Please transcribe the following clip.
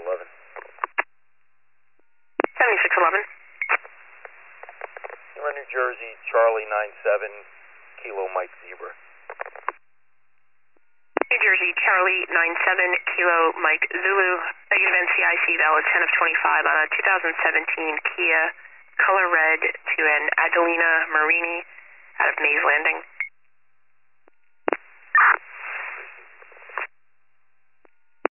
7611. 7611. New Jersey, Charlie 97, Kilo Mike Zebra. New Jersey, Charlie 97, Kilo Mike Zulu. Negative NCIC valid 10 of 25 on a 2017 Kia Color Red to an Adelina Marini out of Mays Landing.